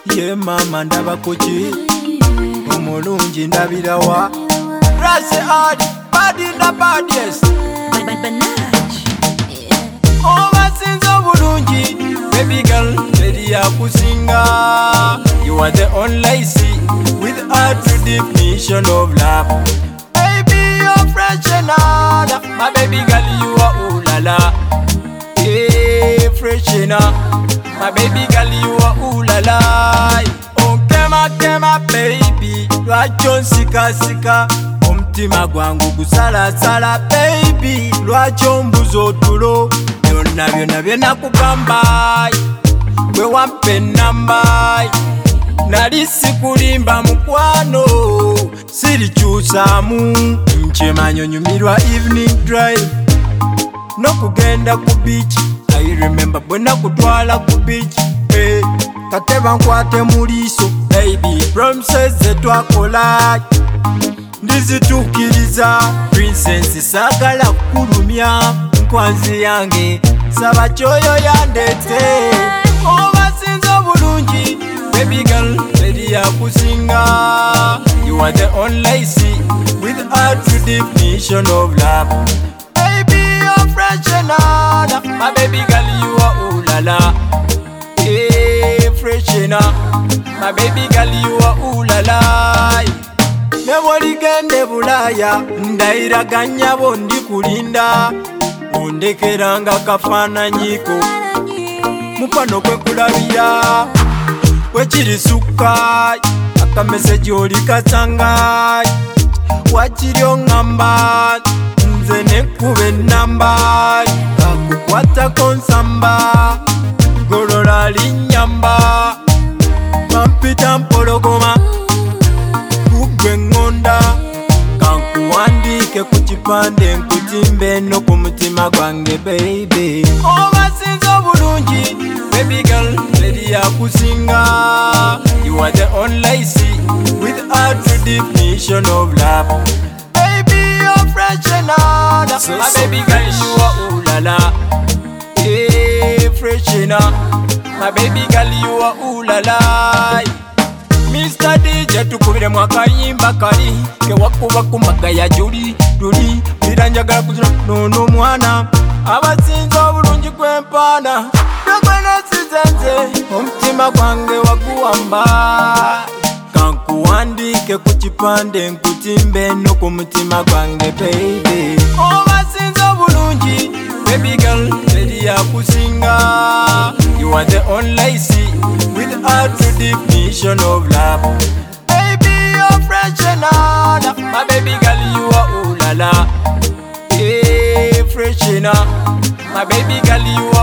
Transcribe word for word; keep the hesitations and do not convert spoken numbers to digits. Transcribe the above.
ye mama ndaba kuki omulungi ndabirawa Rase adi badi na badies obasinza obulungi baby girl teri yakusinga you are the only see without the definition of love baby you're fresh and hard my baby girl you are ooh la la hey fresh and my baby girl you are ooh la la oh kema kema baby lwacho nsika sika omutima gwangu gusala sala baby lwacho mbuzo otulo byonna byonna byenakugamba gwe wampe namba nali sikulimba mukwano sirikyusaamu nkyemanyi onyumirwa evening drive n'okugenda ku beach I remember bwe nakutwala ku beach hey, kateba nkwate mu liiso baby promises zetwakola ndizituukiriza princess saagala kukulumya nkwanzi yange saba kyoyo yandete obasinza obulungi baby girl teri yakusinga you are the only see without the definition of love baby you're fresh and hard my baby girl you are ooh la la hey fresh and my baby girl you are ooh la la newoligende bulaya ndayiraganya bondi kulinda ondekeranga kafananyiko mukwano kwe kulabira wekirisukka akameseji olikasanga wakiri oŋŋamba nze nekkuba ennamba kakukwatako nsamba golola linnyamba mampita mpologoma kugwe ŋŋonda kankuwandiike ku kipande nkutimbe no ku mutima gwange baby obasinza obulungi baby girl teri yakusinga you are the only see without the definition of love baby you're fresh and hard so, my so baby girl you are ooh la la hey fresh and my baby girl you are ooh la la Mister D J tukubire mwakayimba kali kewakuba kumaga ya juli duli biranjagala kuzina nono mwana abasinza obulungi kwempana nakwenasizenze omutima gwange waguwamba kankuwandiike ku kipande nkutimbe no ku mutima gwange baby obasinza obulungi baby girl teri yakusinga you are the only see without the definition of love baby you're fresh and hard my baby girl you are ooh la la hey fresh and my baby girl you are